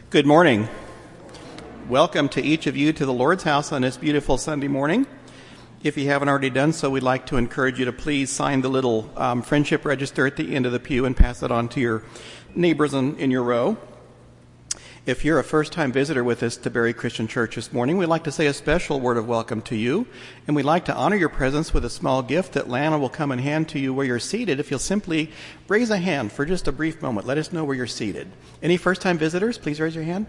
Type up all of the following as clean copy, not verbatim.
Good morning. Welcome to each of you to the Lord's house on this beautiful Sunday morning. If you haven't already done so, we'd like to encourage you to please sign the little friendship register at the end of the pew and pass it on to your neighbors in your row. If you're a first-time visitor with us to Berry Christian Church this morning, we'd like to say a special word of welcome to you, and we'd like to honor your presence with a small gift that Lana will come and hand to you where you're seated. If you'll simply raise a hand for just a brief moment, let us know where you're seated. Any first-time visitors, please raise your hand.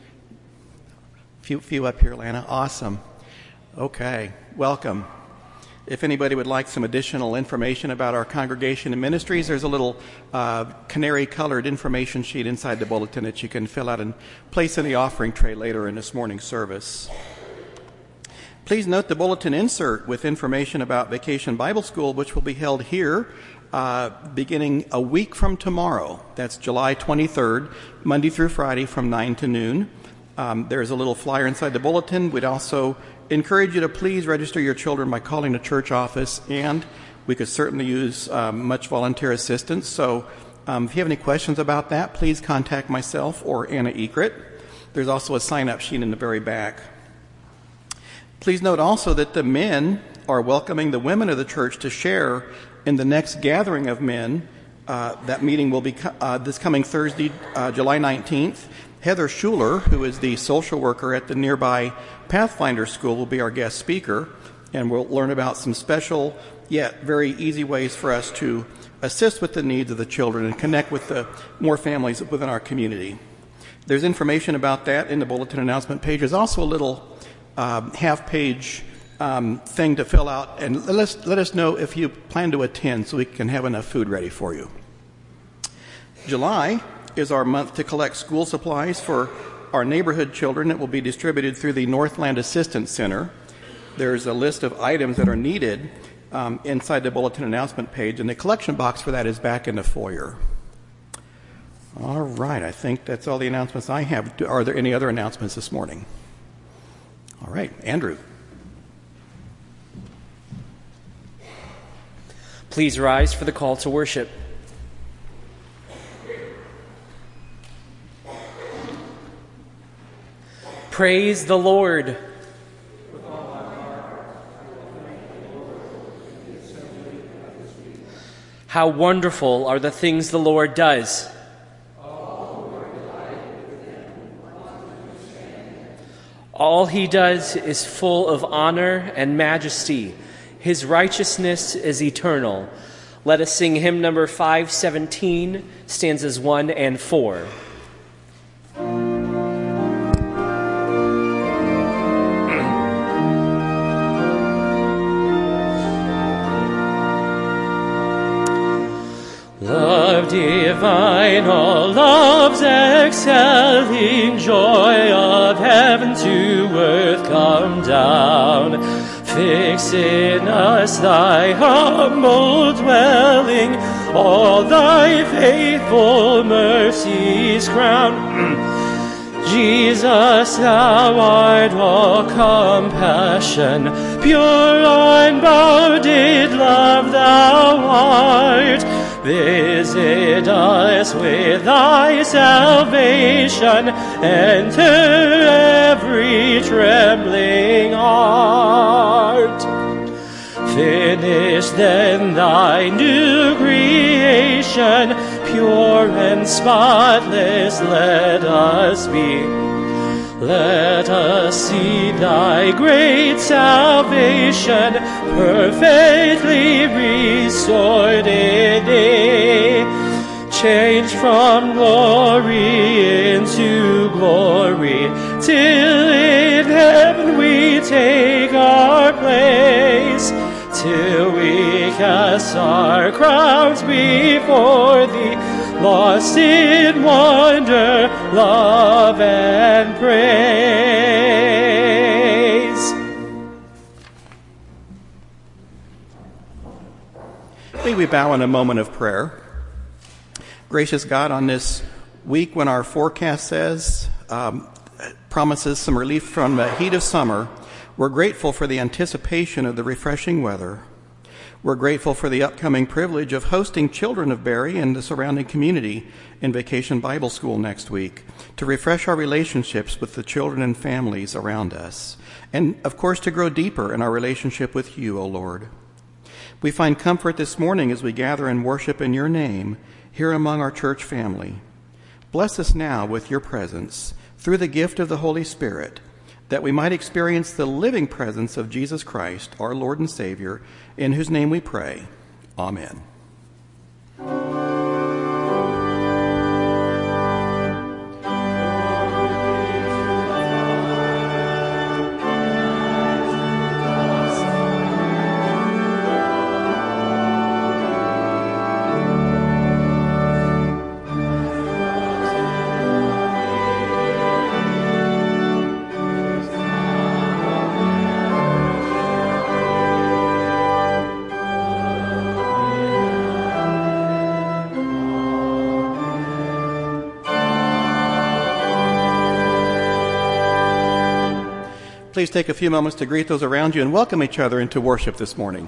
Few up here, Lana. Awesome. Okay, welcome. If anybody would like some additional information about our congregation and ministries, there's a little canary-colored information sheet inside the bulletin that you can fill out and place in the offering tray later in this morning's service. Please note the bulletin insert with information about Vacation Bible School, which will be held here beginning a week from tomorrow. That's July 23rd, Monday through Friday from 9 to noon. There's a little flyer inside the bulletin. We'd also encourage you to please register your children by calling the church office, and we could certainly use much volunteer assistance. So if you have any questions about that, please contact myself or Anna Ekert. There's also a sign-up sheet in the very back. Please note also that the men are welcoming the women of the church to share in the next gathering of men. That meeting will be this coming Thursday, July 19th. Heather Schuler, who is the social worker at the nearby Pathfinder School, will be our guest speaker, and we'll learn about some special yet very easy ways for us to assist with the needs of the children and connect with the more families within our community. There's information about that in the bulletin announcement page. There's also a little half-page thing to fill out, and let us know if you plan to attend so we can have enough food ready for you. July is our month to collect school supplies for our neighborhood children. It will be distributed through the Northland Assistance Center. There's a list of items that are needed inside the bulletin announcement page, and the collection box for that is back in the foyer. All right, I think that's all the announcements I have. Are there any other announcements this morning? All right, Andrew. Please rise for the call to worship. Praise the Lord. How wonderful are the things the Lord does. All he does is full of honor and majesty. His righteousness is eternal. Let us sing hymn number 517, stanzas 1 and 4. Love divine, all love's excelling joy of heaven to earth come down. Fix in us thy humble dwelling, all thy faithful mercies crown. Jesus, thou art all compassion, pure unbounded love thou art. Visit us with thy salvation, enter every trembling heart. Finish then thy new creation, pure and spotless let us be. Let us see thy great salvation, perfectly restored in thee. Changed from glory into glory, till in heaven we take our place, till we cast our crowns before thee, lost in wonder, love, and praise. May we bow in a moment of prayer. Gracious God, on this week when our forecast promises some relief from the heat of summer, we're grateful for the anticipation of the refreshing weather. We're grateful for the upcoming privilege of hosting children of Barry and the surrounding community in Vacation Bible School next week to refresh our relationships with the children and families around us, and, of course, to grow deeper in our relationship with you, O Lord. We find comfort this morning as we gather and worship in your name here among our church family. Bless us now with your presence through the gift of the Holy Spirit, that we might experience the living presence of Jesus Christ, our Lord and Savior, in whose name we pray. Amen. Please take a few moments to greet those around you and welcome each other into worship this morning.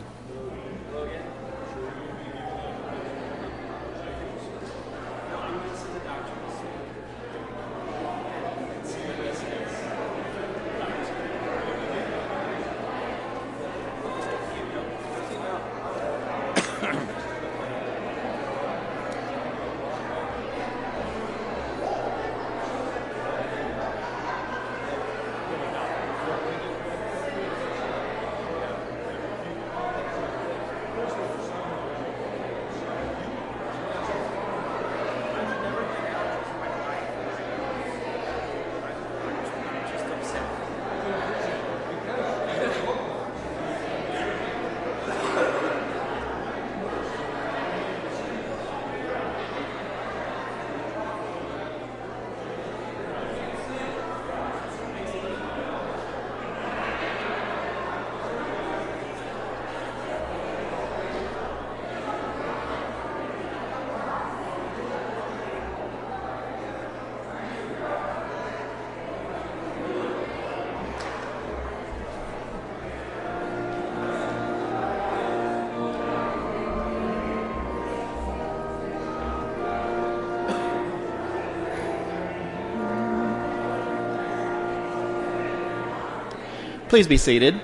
Please be seated.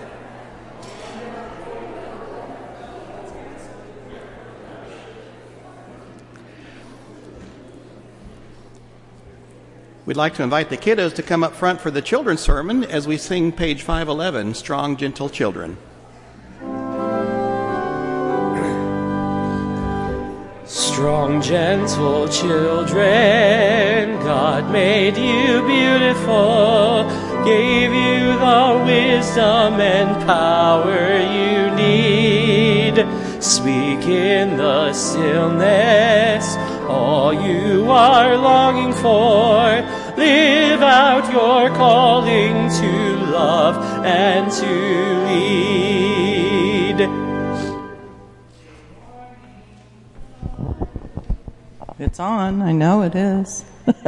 We'd like to invite the kiddos to come up front for the children's sermon as we sing page 511, Strong, Gentle Children. Strong, gentle children, God made you beautiful, gave you the wisdom and power you need. Speak in the stillness all you are longing for. Live out your calling to love and to lead. It's on. I know it is.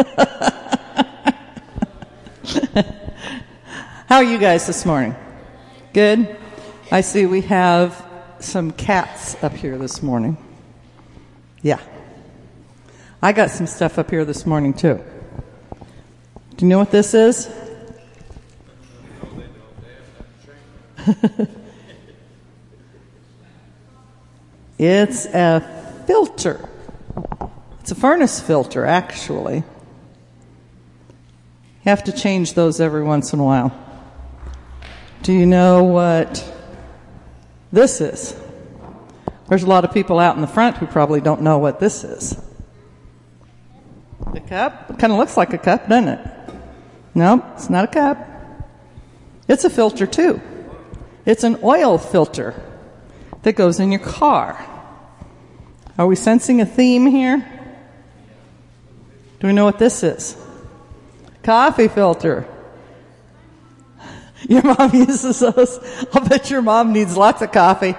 How are you guys this morning? Good? I see we have some cats up here this morning. Yeah. I got some stuff up here this morning, too. Do you know what this is? It's a filter. It's a furnace filter, actually. You have to change those every once in a while. Do you know what this is? There's a lot of people out in the front who probably don't know what this is. The cup? It kind of looks like a cup, doesn't it? No, it's not a cup. It's a filter, too. It's an oil filter that goes in your car. Are we sensing a theme here? Do we know what this is? Coffee filter. Your mom uses those. I'll bet your mom needs lots of coffee.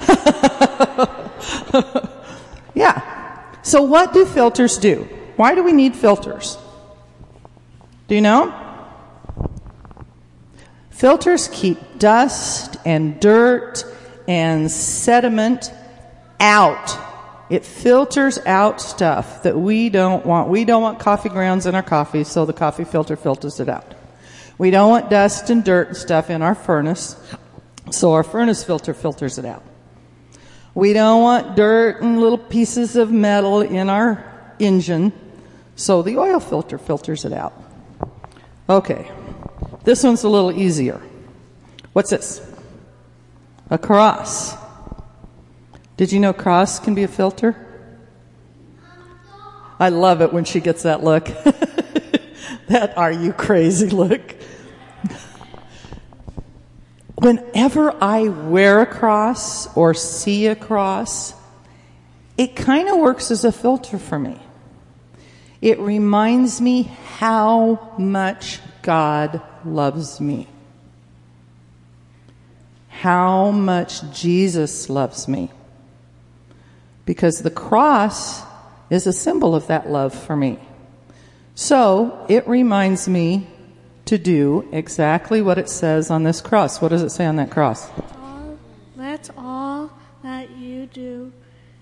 Yeah. So what do filters do? Why do we need filters? Do you know? Filters keep dust and dirt and sediment out. It filters out stuff that we don't want. We don't want coffee grounds in our coffee, so the coffee filter filters it out. We don't want dust and dirt and stuff in our furnace, so our furnace filter filters it out. We don't want dirt and little pieces of metal in our engine, so the oil filter filters it out. Okay, this one's a little easier. What's this? A cross. Did you know cross can be a filter? I love it when she gets that look. That are you crazy look. Whenever I wear a cross or see a cross, it kind of works as a filter for me. It reminds me how much God loves me. How much Jesus loves me. Because the cross is a symbol of that love for me. So it reminds me to do exactly what it says on this cross. What does it say on that cross? Let all that you do,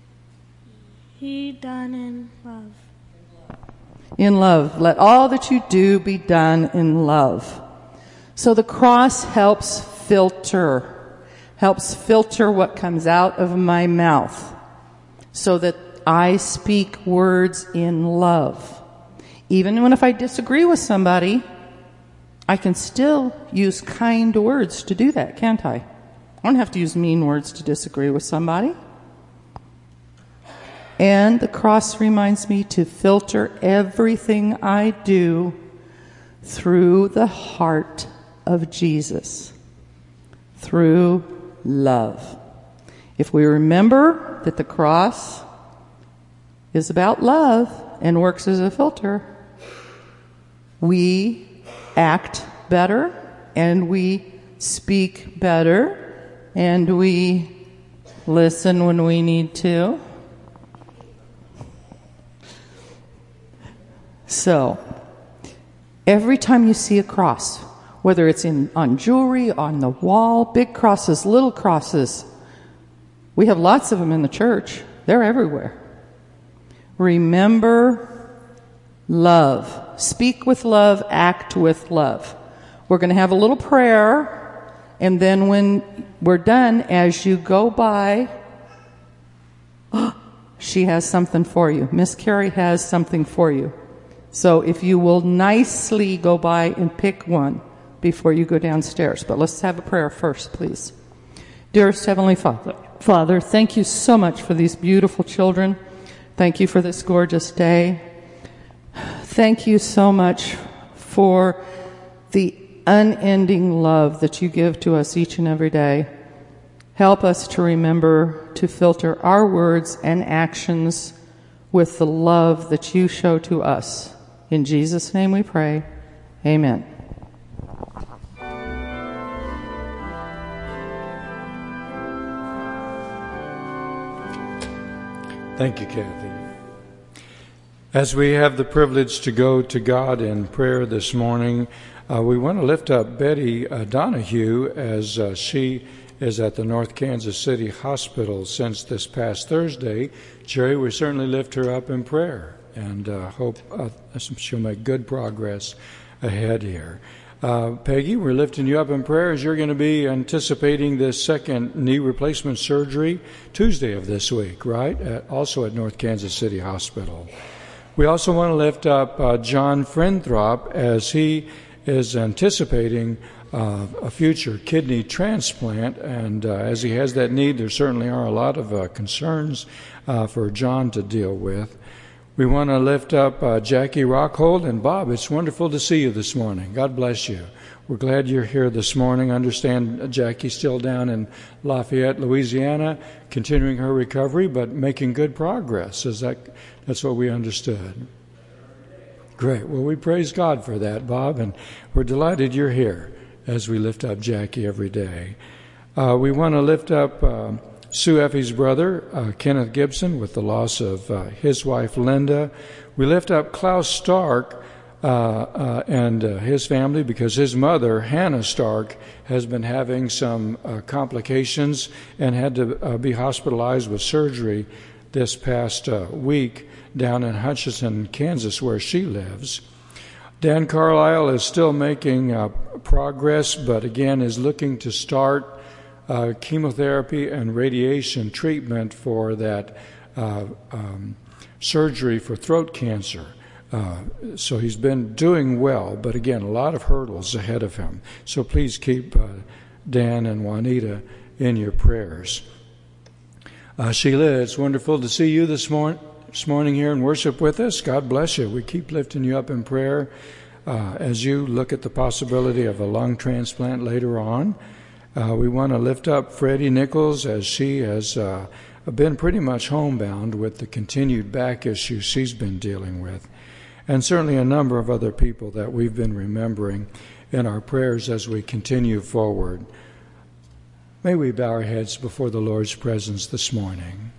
He done in love. In love. Let all that you do be done in love. So the cross helps filter what comes out of my mouth so that I speak words in love. Even when if I disagree with somebody, I can still use kind words to do that, can't I? I don't have to use mean words to disagree with somebody. And the cross reminds me to filter everything I do through the heart of Jesus, through love. If we remember that the cross is about love and works as a filter, we act better, and we speak better, and we listen when we need to. So, every time you see a cross, whether it's on jewelry, on the wall, big crosses, little crosses, we have lots of them in the church. They're everywhere. Remember love. Speak with love, act with love. We're going to have a little prayer, and then when we're done, as you go by, she has something for you. Miss Carrie has something for you. So if you will nicely go by and pick one before you go downstairs. But let's have a prayer first, please. Dearest Heavenly Father, thank you so much for these beautiful children. Thank you for this gorgeous day. Thank you so much for the unending love that you give to us each and every day. Help us to remember to filter our words and actions with the love that you show to us. In Jesus' name we pray. Amen. Thank you, Kathy. As we have the privilege to go to God in prayer this morning, we want to lift up Betty Donahue as she is at the North Kansas City Hospital since this past Thursday. Jerry, we certainly lift her up in prayer and hope she'll make good progress ahead here. Peggy, we're lifting you up in prayer as you're going to be anticipating this second knee replacement surgery Tuesday of this week, right? Also at North Kansas City Hospital. We also want to lift up John Frenthrop as he is anticipating a future kidney transplant, and as he has that need, there certainly are a lot of concerns for John to deal with. We want to lift up Jackie Rockhold. And Bob, it's wonderful to see you this morning. God bless you. We're glad you're here this morning. I understand Jackie's still down in Lafayette, Louisiana, continuing her recovery, but making good progress. That's what we understood. Great. Well, we praise God for that, Bob, and we're delighted you're here as we lift up Jackie every day. We want to lift up Sue Effie's brother, Kenneth Gibson, with the loss of his wife, Linda. We lift up Klaus Stark, and his family, because his mother, Hannah Stark, has been having some complications and had to be hospitalized with surgery this past week down in Hutchinson, Kansas, where she lives. Dan Carlisle is still making progress, but again is looking to start chemotherapy and radiation treatment for that surgery for throat cancer. So he's been doing well, but again, a lot of hurdles ahead of him. So please keep Dan and Juanita in your prayers. Sheila, it's wonderful to see you this morning here and worship with us. God bless you. We keep lifting you up in prayer as you look at the possibility of a lung transplant later on. We want to lift up Freddie Nichols as she has been pretty much homebound with the continued back issues she's been dealing with. And certainly a number of other people that we've been remembering in our prayers as we continue forward. May we bow our heads before the Lord's presence this morning.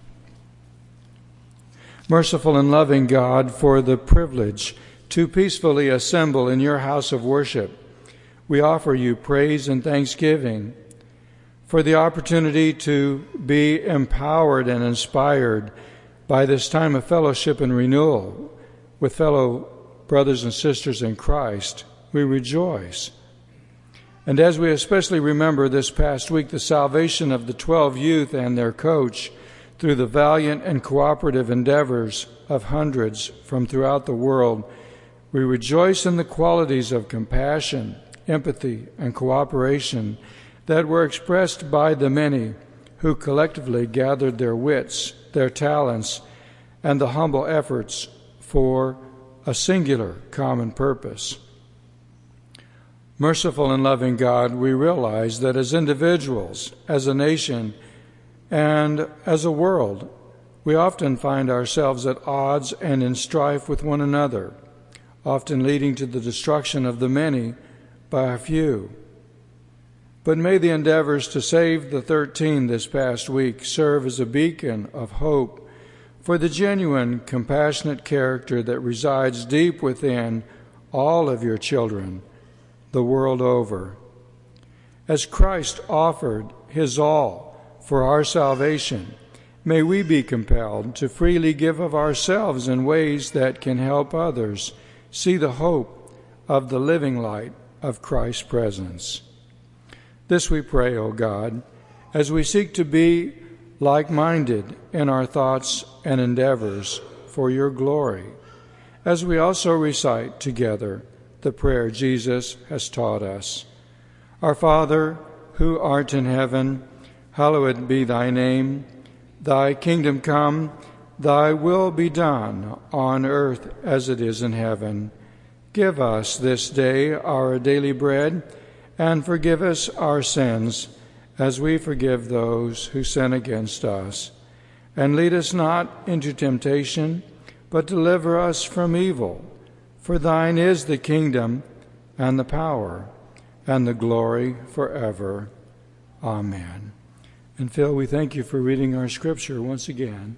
Merciful and loving God, for the privilege to peacefully assemble in your house of worship, we offer you praise and thanksgiving for the opportunity to be empowered and inspired by this time of fellowship and renewal with fellow brothers and sisters in Christ. We rejoice. And as we especially remember this past week the salvation of the 12 youth and their coach through the valiant and cooperative endeavors of hundreds from throughout the world, we rejoice in the qualities of compassion, empathy, and cooperation that were expressed by the many who collectively gathered their wits, their talents, and the humble efforts for a singular common purpose. Merciful and loving God, we realize that as individuals, as a nation, and as a world, we often find ourselves at odds and in strife with one another, often leading to the destruction of the many by a few. But may the endeavors to save the 13 this past week serve as a beacon of hope for the genuine, compassionate character that resides deep within all of your children the world over. As Christ offered his all for our salvation, may we be compelled to freely give of ourselves in ways that can help others see the hope of the living light of Christ's presence. This we pray, O God, as we seek to be like-minded in our thoughts and endeavors for your glory, as we also recite together the prayer Jesus has taught us. Our Father, who art in heaven, hallowed be thy name. Thy kingdom come, thy will be done on earth as it is in heaven. Give us this day our daily bread, and forgive us our sins, as we forgive those who sin against us. And lead us not into temptation, but deliver us from evil. For thine is the kingdom, and the power, and the glory forever. Amen. And Phil, we thank you for reading our scripture once again.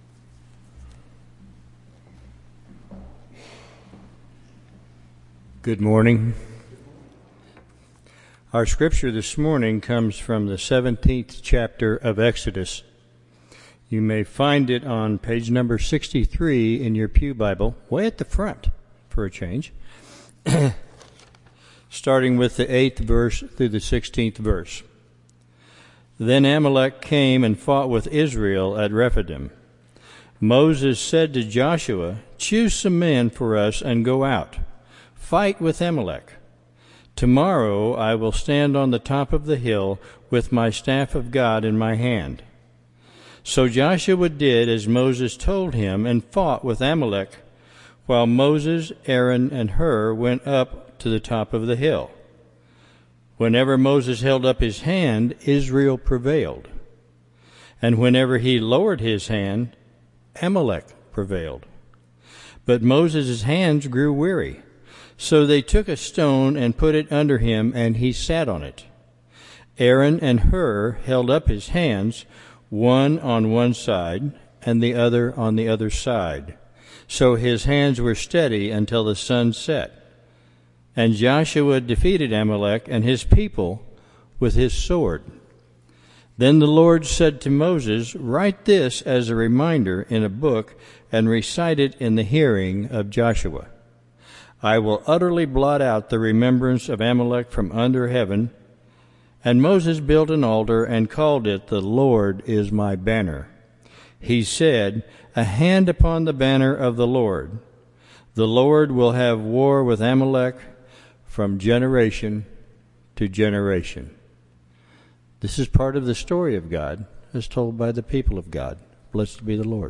Good morning. Our scripture this morning comes from the 17th chapter of Exodus. You may find it on page number 63 in your pew Bible, way at the front for a change, starting with the 8th verse through the 16th verse. Then Amalek came and fought with Israel at Rephidim. Moses said to Joshua, "Choose some men for us and go out. Fight with Amalek. Tomorrow I will stand on the top of the hill with my staff of God in my hand." So Joshua did as Moses told him and fought with Amalek, while Moses, Aaron, and Hur went up to the top of the hill. Whenever Moses held up his hand, Israel prevailed. And whenever he lowered his hand, Amalek prevailed. But Moses' hands grew weary. So they took a stone and put it under him, and he sat on it. Aaron and Hur held up his hands, one on one side and the other on the other side. So his hands were steady until the sun set. And Joshua defeated Amalek and his people with his sword. Then the Lord said to Moses, "Write this as a reminder in a book and recite it in the hearing of Joshua. I will utterly blot out the remembrance of Amalek from under heaven." And Moses built an altar and called it, "The Lord is my banner." He said, "A hand upon the banner of the Lord. The Lord will have war with Amalek from generation to generation." This is part of the story of God as told by the people of God. Blessed be the Lord.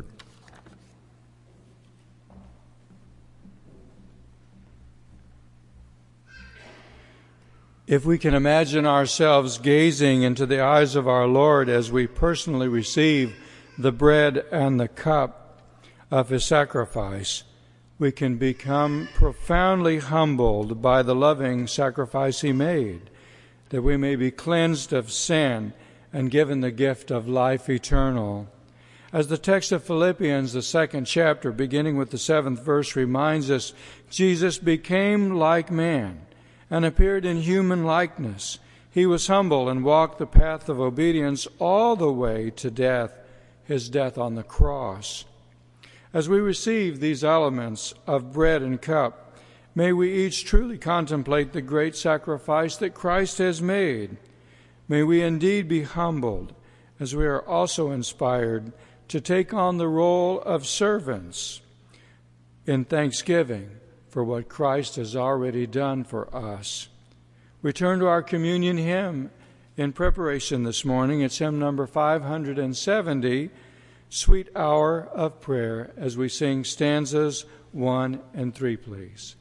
If we can imagine ourselves gazing into the eyes of our Lord as we personally receive the bread and the cup of his sacrifice, we can become profoundly humbled by the loving sacrifice he made, that we may be cleansed of sin and given the gift of life eternal. As the text of Philippians, the 2nd chapter, beginning with the 7th verse, reminds us, Jesus became like man and appeared in human likeness. He was humble and walked the path of obedience all the way to death, his death on the cross. As we receive these elements of bread and cup, may we each truly contemplate the great sacrifice that Christ has made. May we indeed be humbled, as we are also inspired to take on the role of servants in thanksgiving for what Christ has already done for us. We turn to our communion hymn in preparation this morning. It's hymn number 570, Sweet Hour of Prayer, as we sing stanzas 1 and 3, please.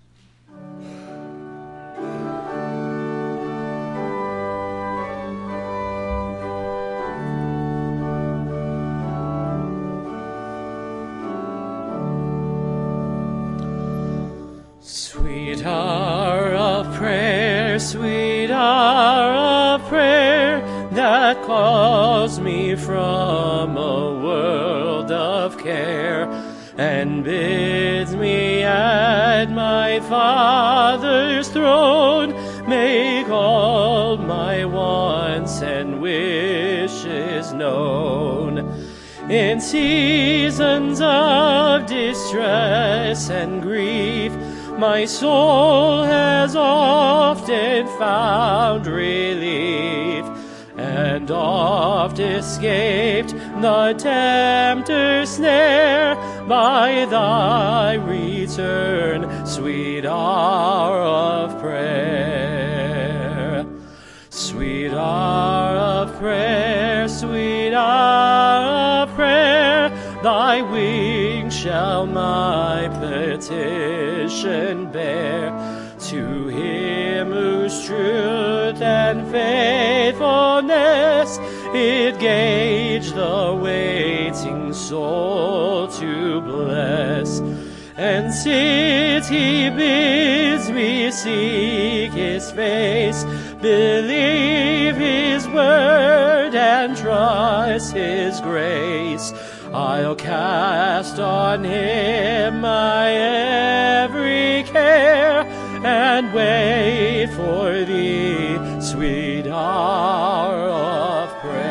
Sweet hour of prayer, sweet hour of prayer, that calls me from a world of care, and bids me at my Father's throne make all my wants and wishes known. In seasons of distress and grief, my soul has often found relief, and oft escaped the tempter's snare by thy return, sweet hour of prayer. Sweet hour of prayer, sweet hour of prayer, thy wings shall my petition bear. To him whose truth and faithfulness it gauge the waiting soul to bless. And since he bids me seek his face, believe his word and trust his grace, I'll cast on him my every care, and wait for thee, sweet hour of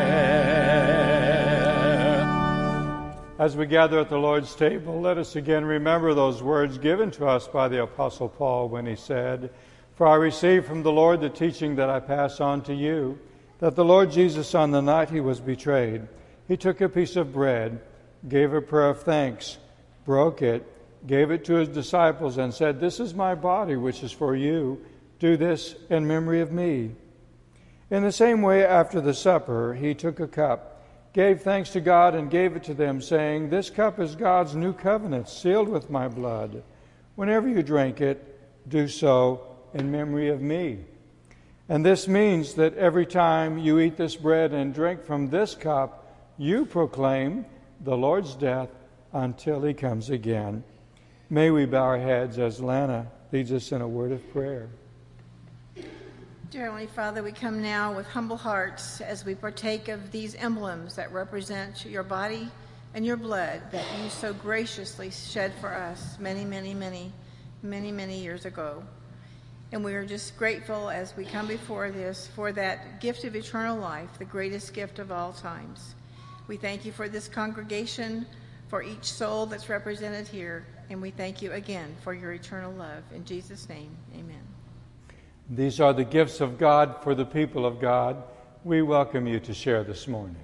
prayer. As we gather at the Lord's table, let us again remember those words given to us by the Apostle Paul when he said, "For I received from the Lord the teaching that I pass on to you, that the Lord Jesus, on the night he was betrayed, he took a piece of bread, gave a prayer of thanks, broke it, gave it to his disciples, and said, 'This is my body, which is for you. Do this in memory of me.' In the same way, after the supper, he took a cup, gave thanks to God, and gave it to them, saying, 'This cup is God's new covenant, sealed with my blood. Whenever you drink it, do so in memory of me.' And this means that every time you eat this bread and drink from this cup, you proclaim the Lord's death until he comes again." May we bow our heads as Lana leads us in a word of prayer. Dear Heavenly Father, we come now with humble hearts as we partake of these emblems that represent your body and your blood that you so graciously shed for us many, many, many, many, many years ago. And we are just grateful as we come before this for that gift of eternal life, the greatest gift of all times. We thank you for this congregation, for each soul that's represented here, and we thank you again for your eternal love. In Jesus' name, amen. These are the gifts of God for the people of God. We welcome you to share this morning.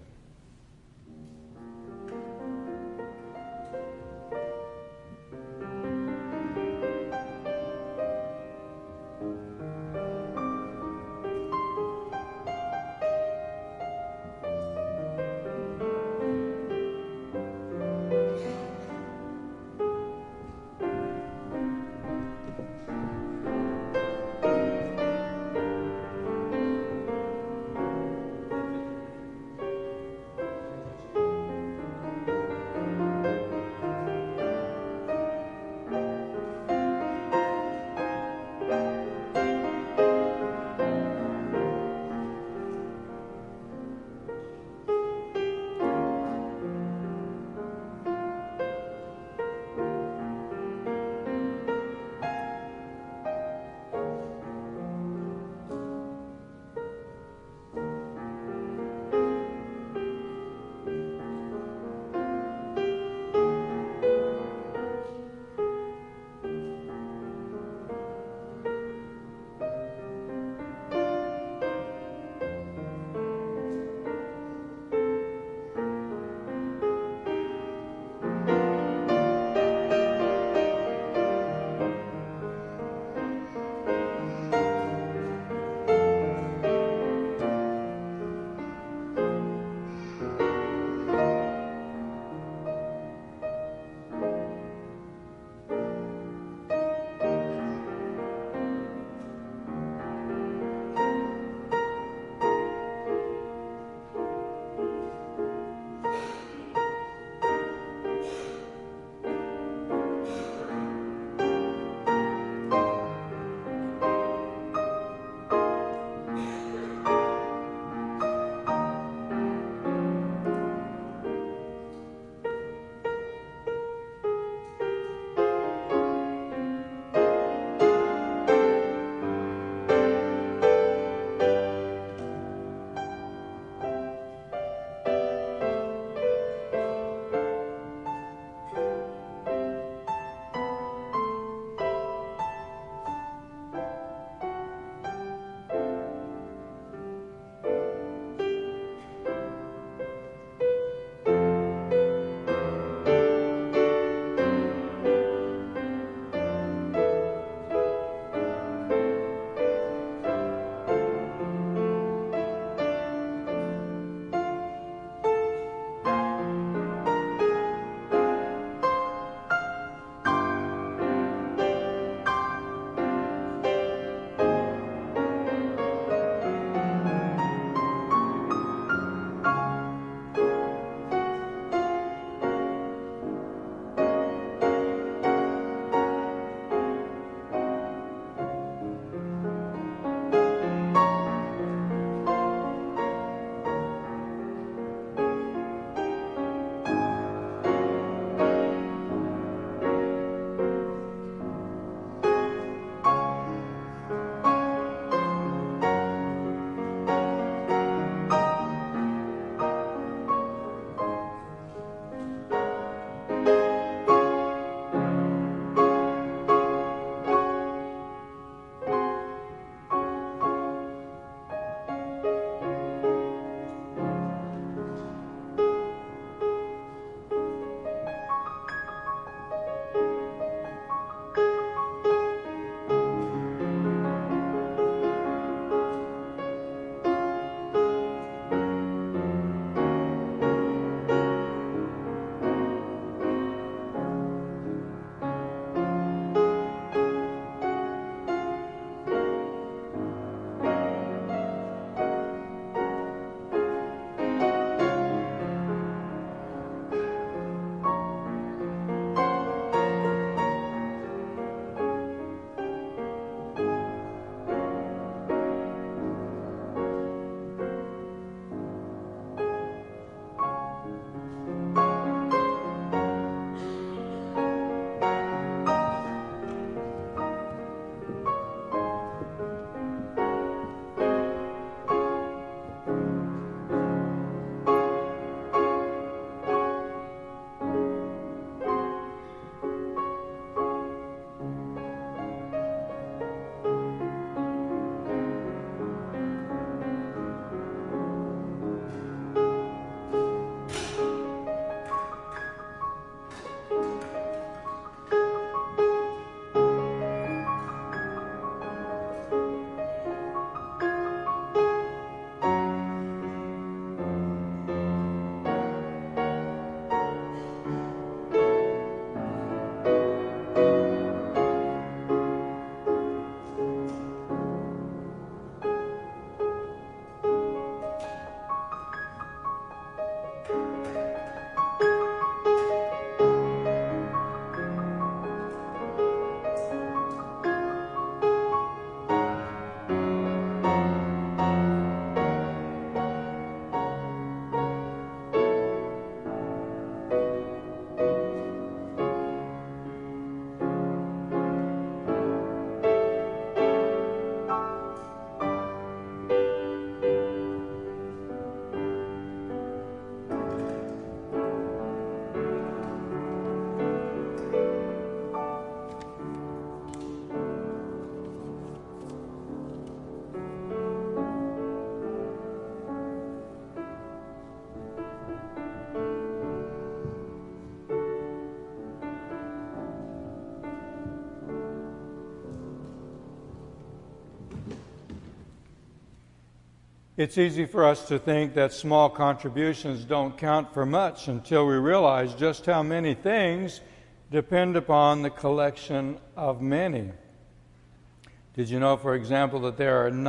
It's easy for us to think that small contributions don't count for much until we realize just how many things depend upon the collection of many. Did you know, for example, that there are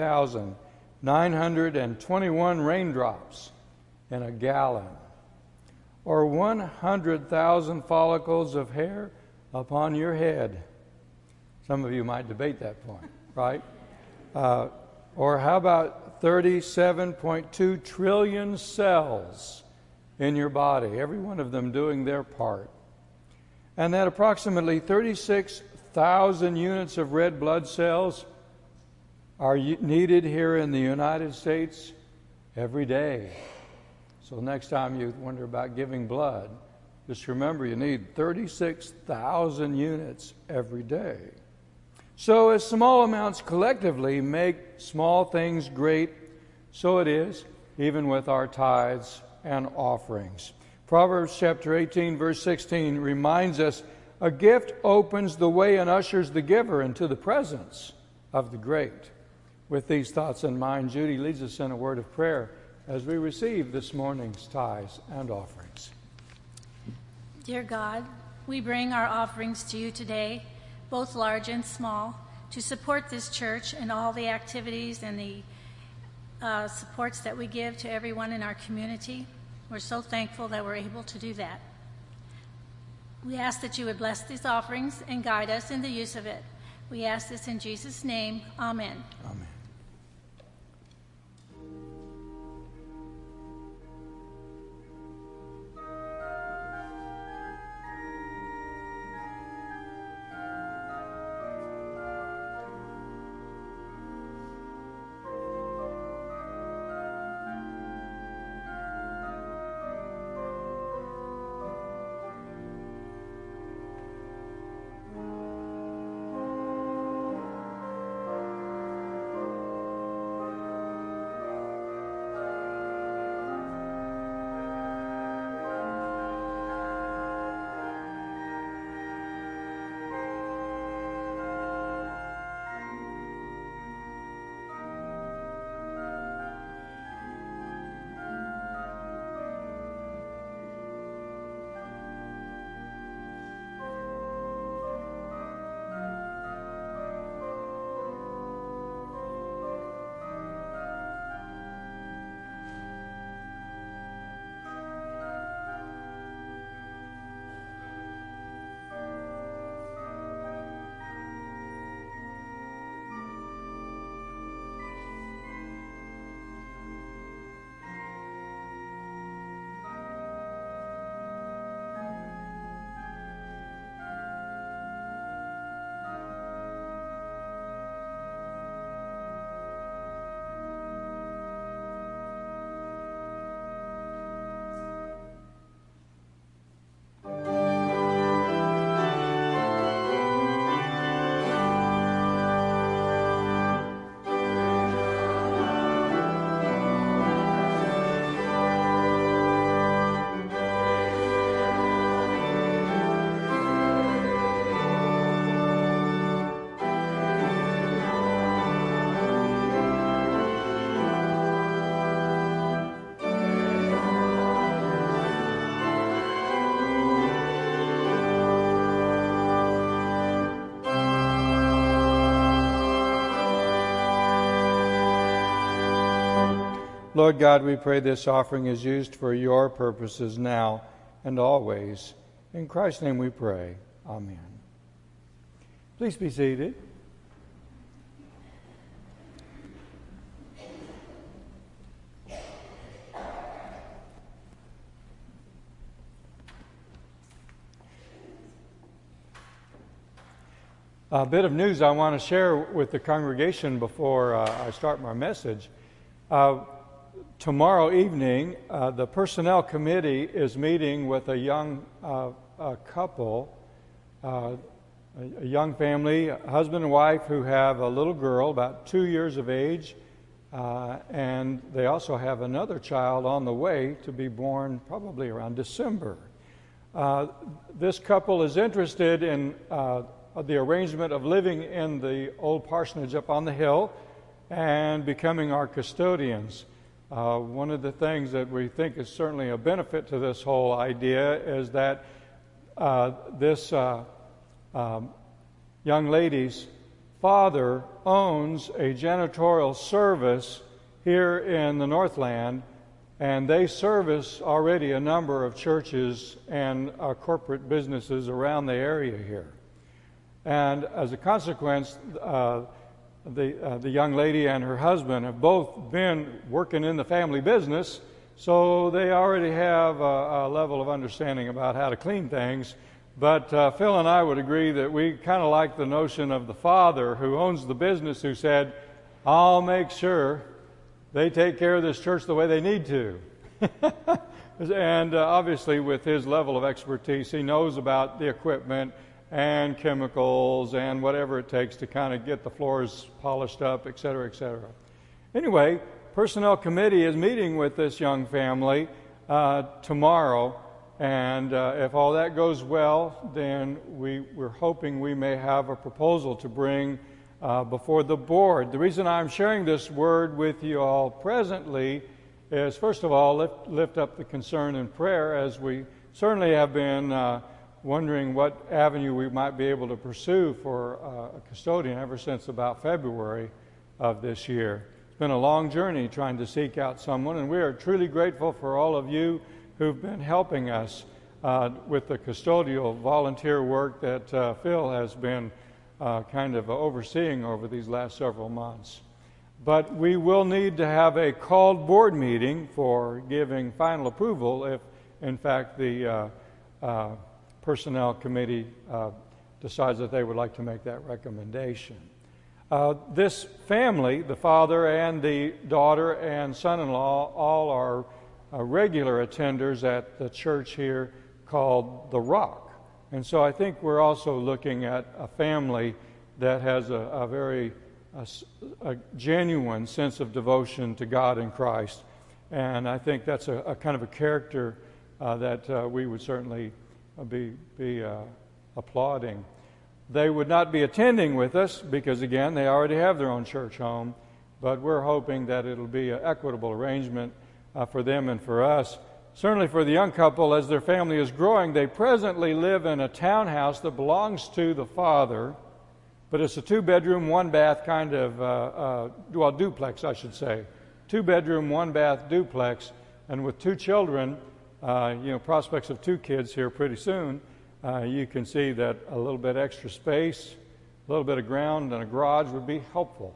90,921 raindrops in a gallon, or 100,000 follicles of hair upon your head? Some of you might debate that point, right? Or how about 37.2 trillion cells in your body, every one of them doing their part? And that approximately 36,000 units of red blood cells are needed here in the United States every day. So next time you wonder about giving blood, just remember you need 36,000 units every day. So as small amounts collectively make small things great, so it is even with our tithes and offerings. Proverbs chapter 18, verse 16 reminds us, a gift opens the way and ushers the giver into the presence of the great. With these thoughts in mind, Judy leads us in a word of prayer as we receive this morning's tithes and offerings. Dear God, we bring our offerings to you today, both large and small, to support this church and all the activities and the supports that we give to everyone in our community. We're so thankful that we're able to do that. We ask that you would bless these offerings and guide us in the use of it. We ask this in Jesus' name. Amen. Amen. Lord God, we pray this offering is used for your purposes now and always. In Christ's name we pray. Amen. Please be seated. A bit of news I want to share with the congregation before I start my message. Tomorrow evening, the Personnel Committee is meeting with a young couple, a young family, a husband and wife who have a little girl about 2 years of age, and they also have another child on the way to be born probably around December. This couple is interested in the arrangement of living in the old parsonage up on the hill. and becoming our custodians. One of the things that we think is certainly a benefit to this whole idea is that this young lady's father owns a janitorial service here in the Northland, and they service already a number of churches and corporate businesses around the area here. And as a consequence, the young lady and her husband have both been working in the family business, so they already have a level of understanding about how to clean things. But Phil and I would agree that we kind of like the notion of the father who owns the business, who said, I'll make sure they take care of this church the way they need to. And obviously with his level of expertise, he knows about the equipment and chemicals and whatever it takes to kind of get the floors polished up, et cetera, et cetera. Anyway, Personnel Committee is meeting with this young family tomorrow, and if all that goes well, then we're hoping we may have a proposal to bring before the board. The reason I'm sharing this word with you all presently is, first of all, lift up the concern in prayer, as we certainly have been wondering what avenue we might be able to pursue for a custodian ever since about February of this year. It's been a long journey trying to seek out someone, and we are truly grateful for all of you who've been helping us with the custodial volunteer work that Phil has been kind of overseeing over these last several months. But we will need to have a called board meeting for giving final approval if, in fact, the Personnel Committee decides that they would like to make that recommendation. This family, the father and the daughter and son-in-law, all are regular attenders at the church here called The Rock. And so I think we're also looking at a family that has a very genuine sense of devotion to God and Christ. And I think that's a kind of a character that we would certainly be applauding. They would not be attending with us because, again, they already have their own church home, but we're hoping that it'll be an equitable arrangement for them and for us. Certainly for the young couple, as their family is growing, they presently live in a townhouse that belongs to the father, but it's a 2-bedroom, 1-bath kind of, duplex, I should say. 2-bedroom, 1-bath duplex, and with 2 children, prospects of 2 kids here pretty soon, you can see that a little bit extra space, a little bit of ground and a garage would be helpful,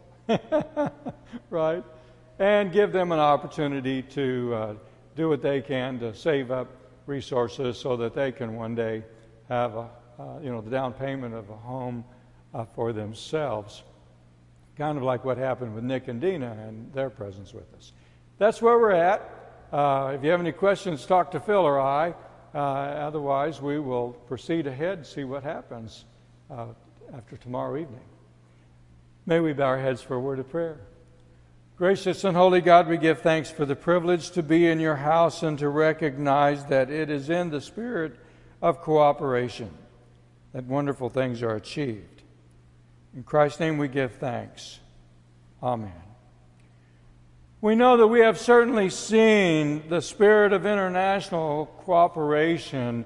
right? And give them an opportunity to do what they can to save up resources so that they can one day have the down payment of a home for themselves. Kind of like what happened with Nick and Dina and their presence with us. That's where we're at. If you have any questions, talk to Phil or I. Otherwise, we will proceed ahead and see what happens after tomorrow evening. May we bow our heads for a word of prayer. Gracious and holy God, we give thanks for the privilege to be in your house and to recognize that it is in the spirit of cooperation that wonderful things are achieved. In Christ's name we give thanks. Amen. We know that we have certainly seen the spirit of international cooperation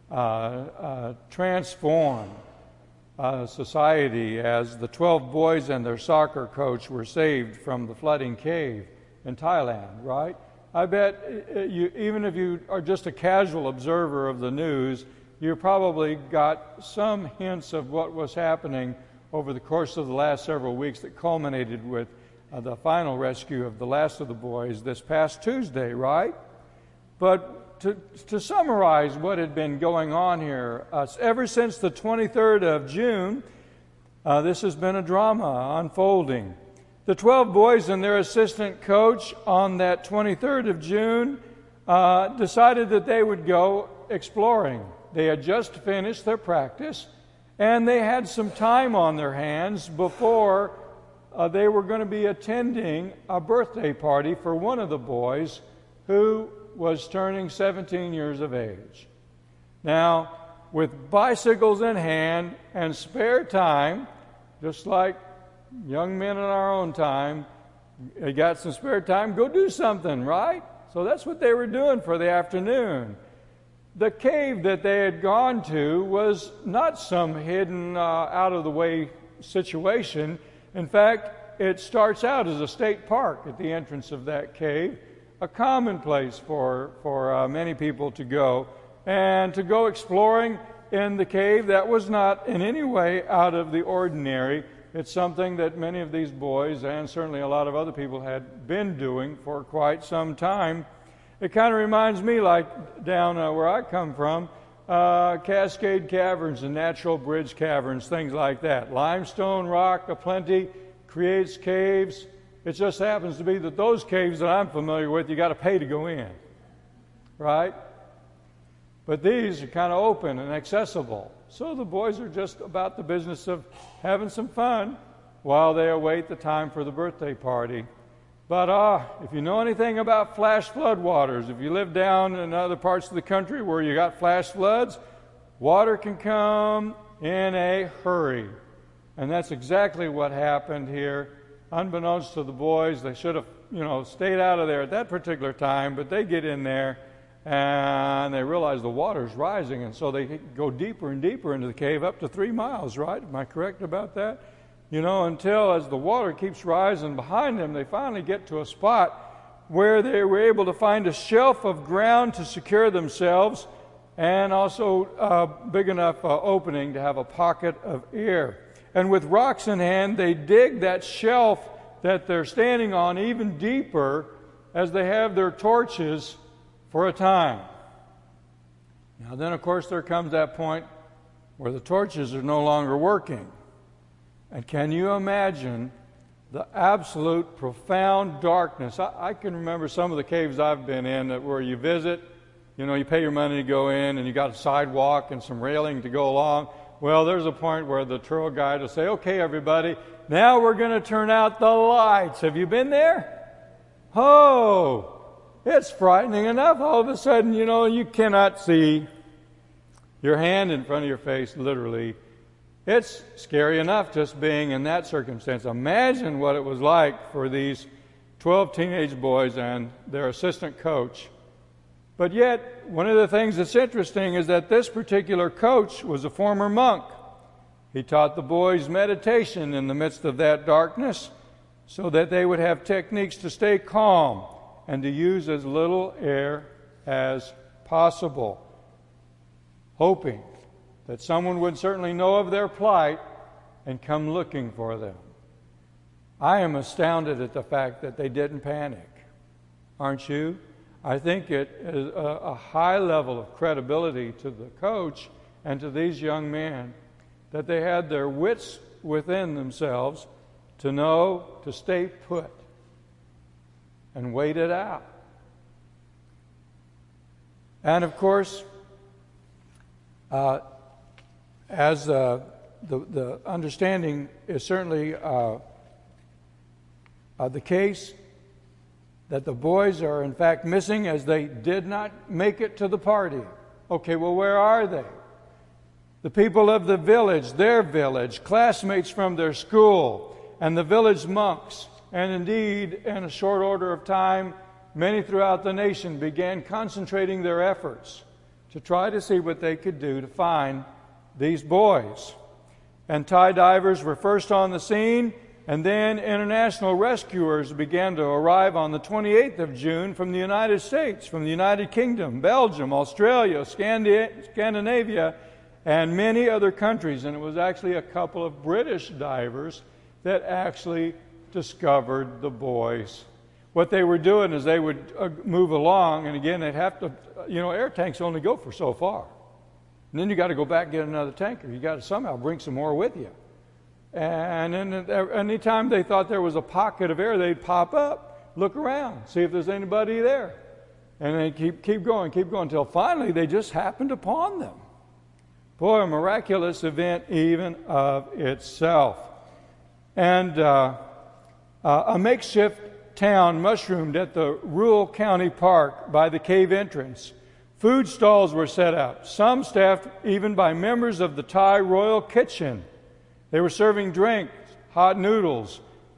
transform society as the 12 boys and their soccer coach were saved from the flooding cave in Thailand, right? I bet even if you are just a casual observer of the news, you probably got some hints of what was happening over the course of the last several weeks that culminated with the final rescue of the last of the boys this past Tuesday, right? But to summarize what had been going on here, ever since the 23rd of June, this has been a drama unfolding. The 12 boys and their assistant coach on that 23rd of June decided that they would go exploring. They had just finished their practice, and they had some time on their hands before they were going to be attending a birthday party for one of the boys who was turning 17 years of age. Now, with bicycles in hand and spare time, just like young men in our own time, You got some spare time, go do something, right? So that's what they were doing for the afternoon. The cave that they had gone to was not some hidden, out-of-the-way situation. In fact, it starts out as a state park at the entrance of that cave, a common place for many people to go. And to go exploring in the cave, that was not in any way out of the ordinary. It's something that many of these boys, and certainly a lot of other people, had been doing for quite some time. It kind of reminds me, like down where I come from, Cascade Caverns and Natural Bridge Caverns, things like that. Limestone rock aplenty creates caves. It just happens to be that those caves that I'm familiar with, you got to pay to go in, right? But these are kind of open and accessible. So the boys are just about the business of having some fun while they await the time for the birthday party. But if you know anything about flash flood waters, if you live down in other parts of the country where you got flash floods, water can come in a hurry. And that's exactly what happened here. Unbeknownst to the boys, they should have, stayed out of there at that particular time, but they get in there and they realize the water's rising, and so they go deeper and deeper into the cave, up to 3 miles, right? Am I correct about that? Until as the water keeps rising behind them, they finally get to a spot where they were able to find a shelf of ground to secure themselves and also big enough opening to have a pocket of air. And with rocks in hand, they dig that shelf that they're standing on even deeper as they have their torches for a time. Now then, of course, there comes that point where the torches are no longer working. And can you imagine the absolute profound darkness? I can remember some of the caves I've been in where you visit, you pay your money to go in and you got a sidewalk and some railing to go along. Well, there's a point where the tour guide will say, okay, everybody, now we're going to turn out the lights. Have you been there? Oh, it's frightening enough. All of a sudden, you cannot see your hand in front of your face, literally. It's scary enough just being in that circumstance. Imagine what it was like for these 12 teenage boys and their assistant coach. But yet, one of the things that's interesting is that this particular coach was a former monk. He taught the boys meditation in the midst of that darkness so that they would have techniques to stay calm and to use as little air as possible, hoping that someone would certainly know of their plight and come looking for them. I am astounded at the fact that they didn't panic. Aren't you? I think it is a high level of credibility to the coach and to these young men that they had their wits within themselves to know to stay put and wait it out. And of course, as the understanding is certainly the case, that the boys are in fact missing as they did not make it to the party. Okay, well, where are they? The people of the village, their village, classmates from their school, and the village monks, and indeed, in a short order of time, many throughout the nation began concentrating their efforts to try to see what they could do to find these boys. And Thai divers were first on the scene, and then international rescuers began to arrive on the 28th of June from the United States, from the United Kingdom, Belgium, Australia, Scandinavia, and many other countries. And it was actually a couple of British divers that actually discovered the boys. What they were doing is they would move along, and again, they'd have to, air tanks only go for so far. And then you got to go back and get another tanker. You got to somehow bring some more with you. And then any time they thought there was a pocket of air, they'd pop up, look around, see if there's anybody there. And they keep going until finally they just happened upon them. Boy, a miraculous event even of itself. And a makeshift town mushroomed at the rural county park by the cave entrance. Food stalls were set up, some staffed even by members of the Thai Royal Kitchen. They were serving drinks, hot noodles,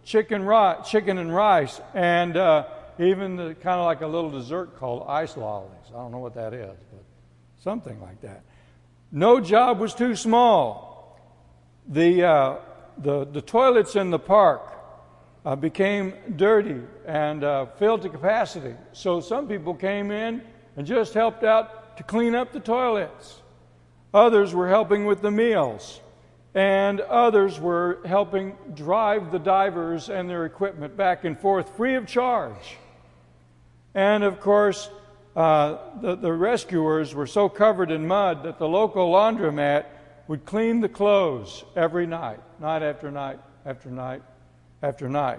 chicken and rice, and even kind of like a little dessert called ice lollies. I don't know what that is, but something like that. No job was too small. The toilets in the park became dirty and filled to capacity. So some people came in and just helped out to clean up the toilets. Others were helping with the meals. And others were helping drive the divers and their equipment back and forth free of charge. And of course, the rescuers were so covered in mud that the local laundromat would clean the clothes every night, night after night after night after night.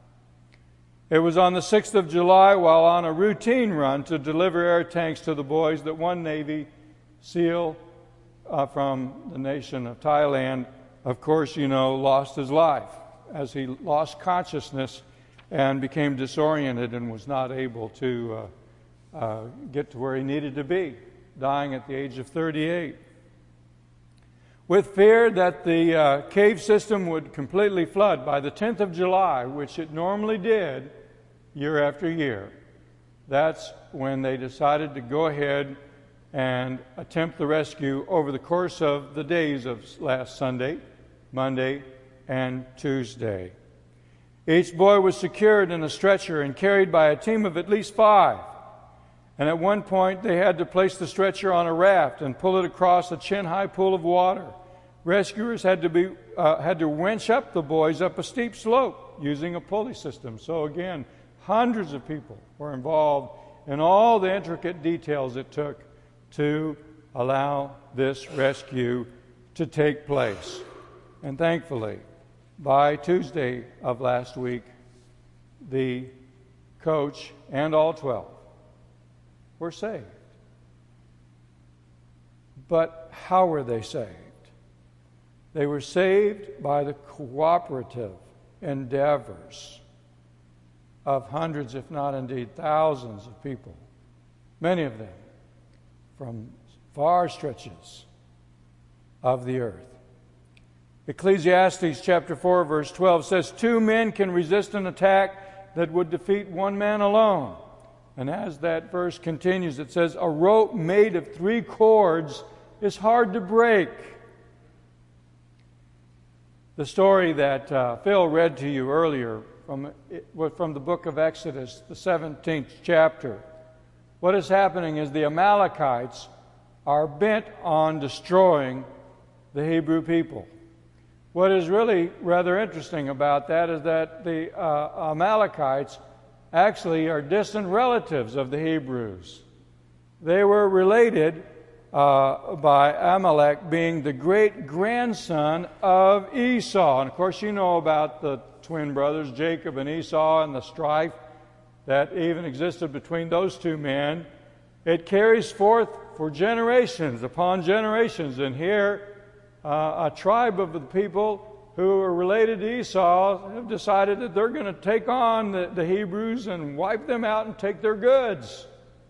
It was on the 6th of July, while on a routine run to deliver air tanks to the boys, that one Navy SEAL from the nation of Thailand, of course, lost his life as he lost consciousness and became disoriented and was not able to get to where he needed to be, dying at the age of 38. With fear that the cave system would completely flood by the 10th of July, which it normally did year after year, that's when they decided to go ahead and attempt the rescue over the course of the days of last Sunday, Monday, and Tuesday. Each boy was secured in a stretcher and carried by a team of at least 5. And at one point, they had to place the stretcher on a raft and pull it across a chin-high pool of water. Rescuers had to winch up the boys up a steep slope using a pulley system. So again, hundreds of people were involved in all the intricate details it took to allow this rescue to take place. And thankfully, by Tuesday of last week, the coach and all 12 were saved. But how were they saved? They were saved by the cooperative endeavors of hundreds, if not indeed thousands of people, many of them from far stretches of the earth. Ecclesiastes chapter 4, verse 12 says, 2 men can resist an attack that would defeat 1 man alone. And as that verse continues, it says, a rope made of 3 cords is hard to break. The story that Phil read to you earlier from the book of Exodus, the 17th chapter. What is happening is the Amalekites are bent on destroying the Hebrew people. What is really rather interesting about that is that the Amalekites actually are distant relatives of the Hebrews. They were related by Amalek being the great-grandson of Esau. And of course you know about the twin brothers, Jacob and Esau, and the strife that even existed between those 2 men. It carries forth for generations upon generations. And here, a tribe of the people who are related to Esau have decided that they're going to take on the Hebrews and wipe them out and take their goods.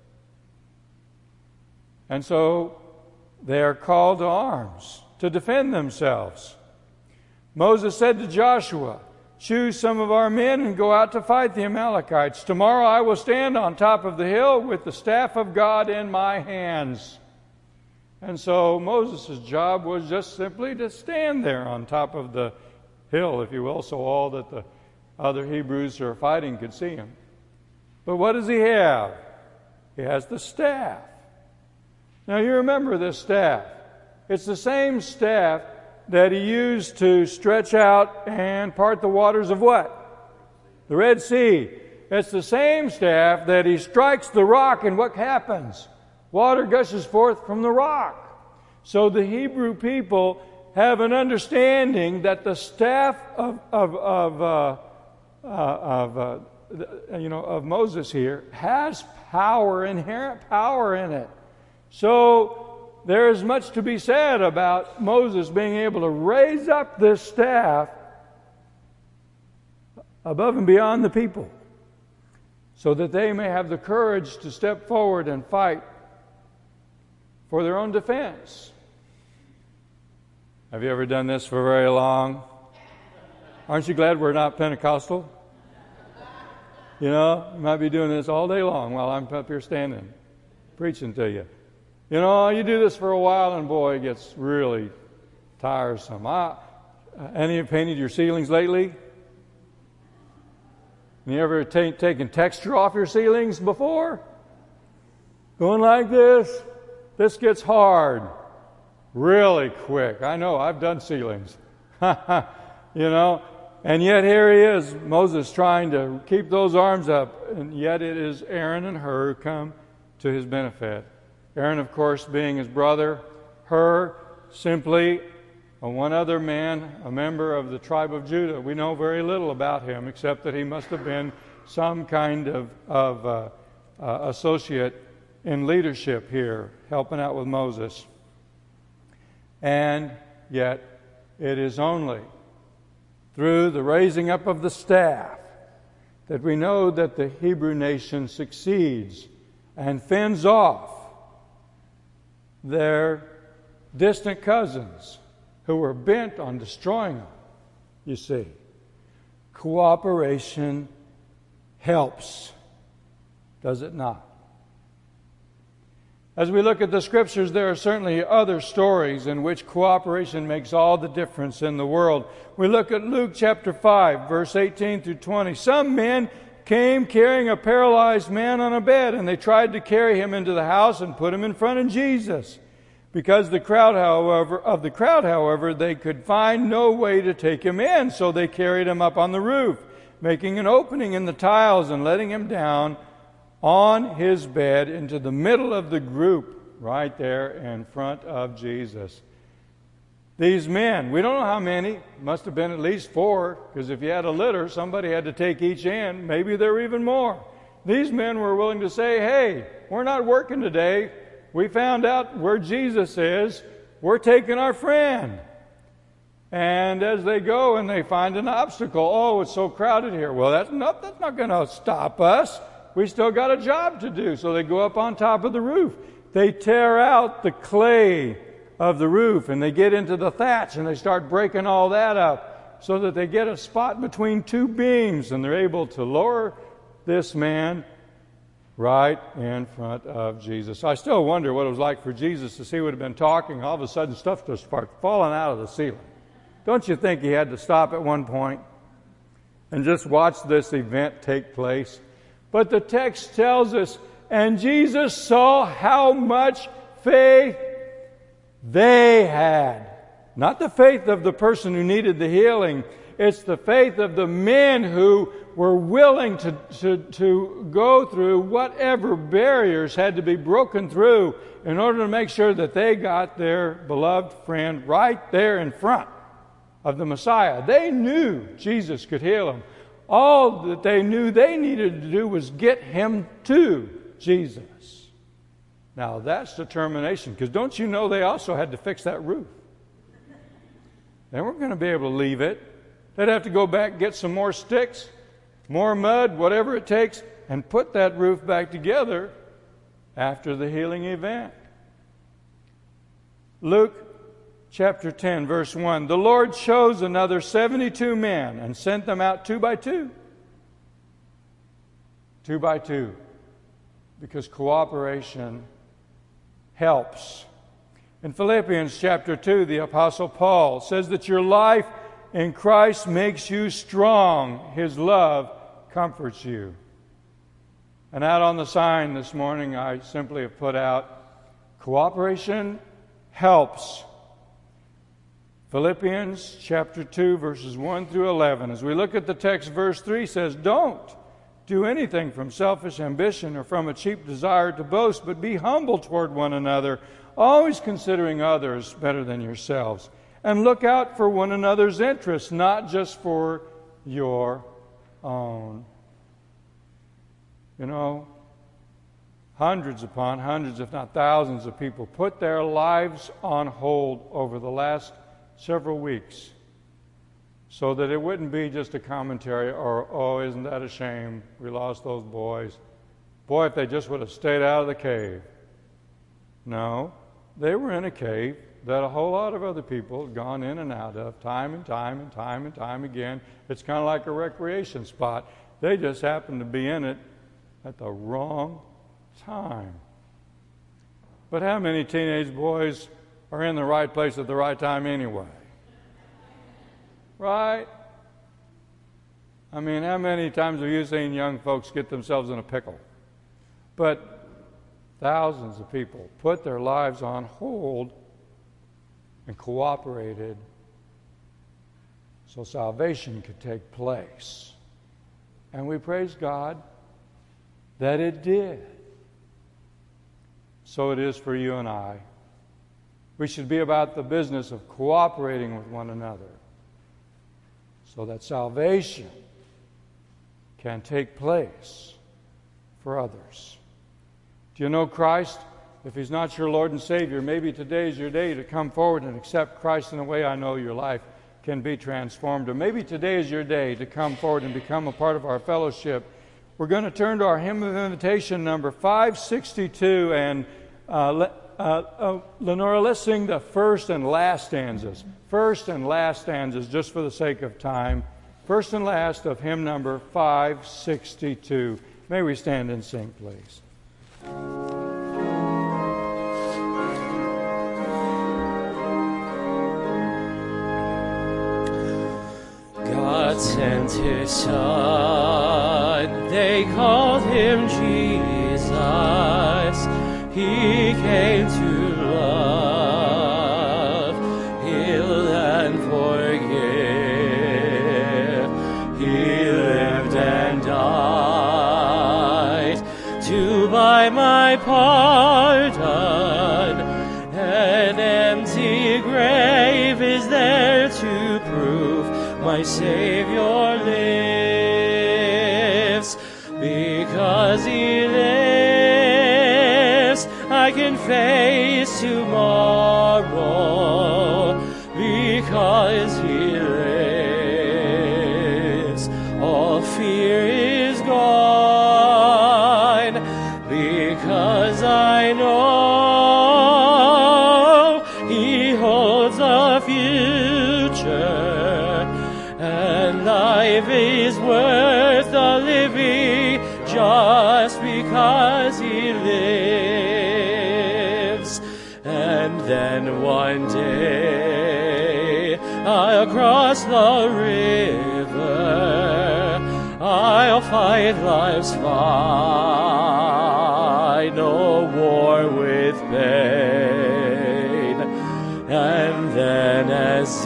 And so they are called to arms to defend themselves. Moses said to Joshua, choose some of our men and go out to fight the Amalekites. Tomorrow I will stand on top of the hill with the staff of God in my hands. And so Moses' job was just simply to stand there on top of the hill, if you will, so all that the other Hebrews who are fighting could see him. But what does he have? He has the staff. Now you remember this staff. It's the same staff that he used to stretch out and part the waters of what? The Red Sea. It's the same staff that he strikes the rock, and what happens? Water gushes forth from the rock. So the Hebrew people have an understanding that the staff of Moses here has power, inherent power in it. So there is much to be said about Moses being able to raise up this staff above and beyond the people so that they may have the courage to step forward and fight for their own defense. Have you ever done this for very long? Aren't you glad we're not Pentecostal? You know, you might be doing this all day long while I'm up here standing, preaching to you. You know, you do this for a while, and boy, it gets really tiresome. Any of you painted your ceilings lately? You ever taken texture off your ceilings before? Going like this? This gets hard really quick. I know, I've done ceilings. You know, and yet here he is, Moses trying to keep those arms up, and yet it is Aaron and Hur who come to his benefit. Aaron, of course, being his brother, Hur simply one other man, a member of the tribe of Judah. We know very little about him except that he must have been some kind of associate in leadership here, helping out with Moses. And yet it is only through the raising up of the staff that we know that the Hebrew nation succeeds and fends off their distant cousins who were bent on destroying them. You see, cooperation helps, does it not? As we look at the Scriptures, there are certainly other stories in which cooperation makes all the difference in the world. We look at Luke chapter 5, verse 18 through 20. Some men came carrying a paralyzed man on a bed, and they tried to carry him into the house and put him in front of Jesus. Because of the crowd, however, they could find no way to take him in, so they carried him up on the roof, making an opening in the tiles and letting him down on his bed into the middle of the group, right there in front of Jesus. These men, we don't know how many, must have been at least 4, because if you had a litter, somebody had to take each end. Maybe there were even more. These men were willing to say, hey, we're not working today. We found out where Jesus is. We're taking our friend. And as they go and they find an obstacle, oh, it's so crowded here. Well, that's not going to stop us. We still got a job to do. So they go up on top of the roof. They tear out the clay of the roof and they get into the thatch and they start breaking all that up so that they get a spot between 2 beams and they're able to lower this man right in front of Jesus. I still wonder what it was like for Jesus to see what had been talking. All of a sudden stuff just started falling out of the ceiling. Don't you think he had to stop at one point and just watch this event take place? But the text tells us, and Jesus saw how much faith they had. Not the faith of the person who needed the healing. It's the faith of the men who were willing to go through whatever barriers had to be broken through in order to make sure that they got their beloved friend right there in front of the Messiah. They knew Jesus could heal him. All that they knew they needed to do was get him to Jesus. Now that's determination, because don't you know they also had to fix that roof? They weren't going to be able to leave it. They'd have to go back, get some more sticks, more mud, whatever it takes, and put that roof back together after the healing event. Luke chapter 10, verse 1. The Lord chose another 72 men and sent them out 2 by 2. 2 by 2. Because cooperation helps. In Philippians chapter 2, the Apostle Paul says that your life in Christ makes you strong. His love comforts you. And out on the sign this morning, I simply have put out, cooperation helps. Philippians chapter 2, verses 1 through 11. As we look at the text, verse 3 says, don't do anything from selfish ambition or from a cheap desire to boast, but be humble toward one another, always considering others better than yourselves. And look out for one another's interests, not just for your own. You know, hundreds upon hundreds, if not thousands of people put their lives on hold over the last several weeks so that it wouldn't be just a commentary or, oh, isn't that a shame? We lost those boys. Boy, if they just would have stayed out of the cave. No, they were in a cave that a whole lot of other people have gone in and out of time and time and time and time again. It's kind of like a recreation spot. They just happen to be in it at the wrong time. But how many teenage boys are in the right place at the right time anyway? Right? I mean, how many times have you seen young folks get themselves in a pickle? But thousands of people put their lives on hold and cooperated so salvation could take place. And we praise God that it did. So it is for you and I. We should be about the business of cooperating with one another so that salvation can take place for others. Do you know Christ? If He's not your Lord and Savior, maybe today is your day to come forward and accept Christ in a way I know your life can be transformed. Or maybe today is your day to come forward and become a part of our fellowship. We're going to turn to our hymn of invitation, number 562, and Lenora, let's sing the first and last stanzas. First and last stanzas, just for the sake of time. First and last of hymn number 562. May we stand and sing, please. God sent His Son, they called Him Jesus. He came to love, heal and forgive. He lived and died to buy my pardon. An empty grave is there to prove my Savior lives. Because He lives, I can face tomorrow. Because He lives, all fear is gone. Because I know He holds the future, and life is worth the living just because He lives. And then one day I'll cross the river, I'll fight life's final war with pain. And then as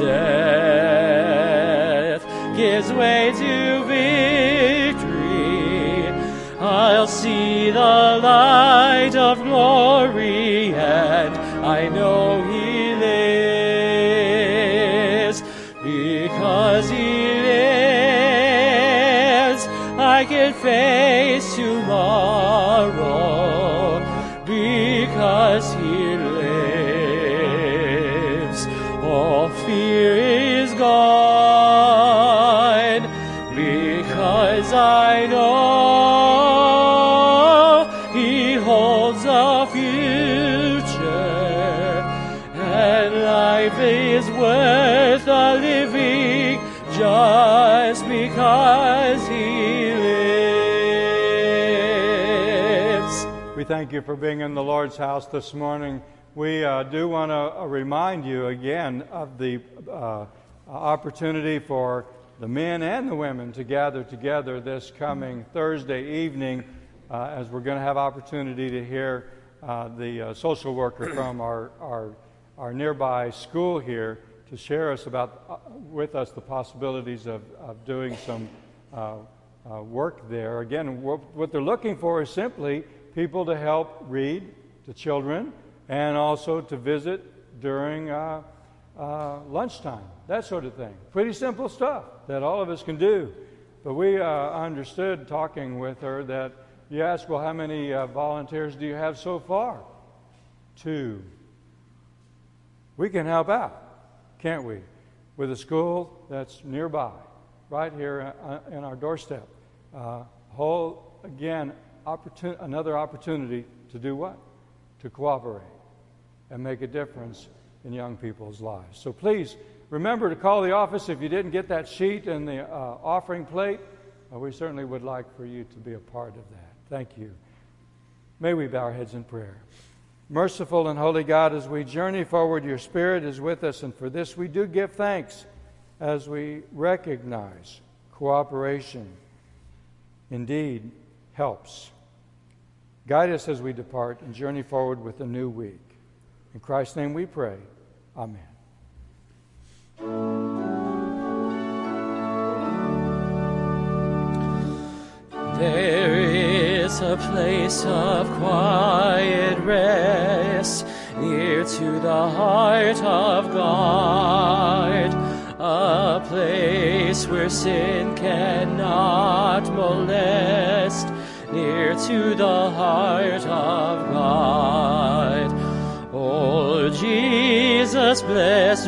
death gives way to victory, I'll see the light of glory, and I know He lives. Because He lives, I can face tomorrow. Because He lives, all fear is gone. Because I know He holds the future, and life is worth the living just because He lives. We thank you for being in the Lord's house this morning. We do want to remind you again of the opportunity for the men and the women to gather together this coming Thursday evening, as we're going to have opportunity to hear the social worker from our nearby school here to share with us the possibilities of doing some work there. Again, what they're looking for is simply people to help read to children and also to visit during lunchtime, that sort of thing. Pretty simple stuff that all of us can do. But we understood, talking with her, that you ask, well, how many volunteers do you have so far? 2. We can help out, can't we? With a school that's nearby, right here in our doorstep. Another opportunity to do what? To cooperate and make a difference in young people's lives. So please remember to call the office if you didn't get that sheet and the offering plate. We certainly would like for you to be a part of that. Thank you. May we bow our heads in prayer. Merciful and holy God, as we journey forward, your Spirit is with us, and for this we do give thanks as we recognize cooperation indeed helps. Guide us as we depart and journey forward with a new week. In Christ's name we pray. Amen. There is a place of quiet rest near to the heart of God, a place where sin cannot molest, near to the heart of God. O Jesus, blessed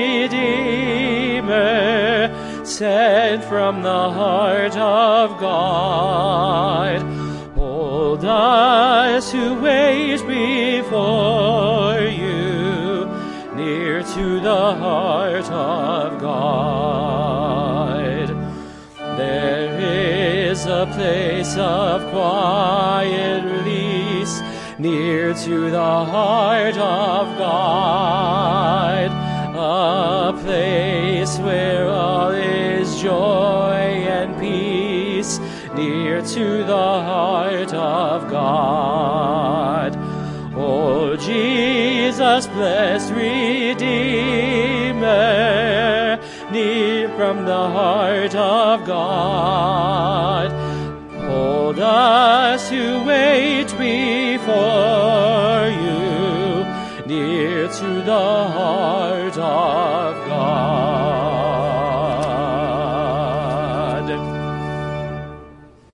Redeemer, sent from the heart of God, hold us who wait before you, near to the heart of God. There is a place of quiet release, near to the heart of God, a place where all is joy and peace, near to the heart of God. O Jesus, blessed Redeemer, near from the heart of God, hold us who wait before you,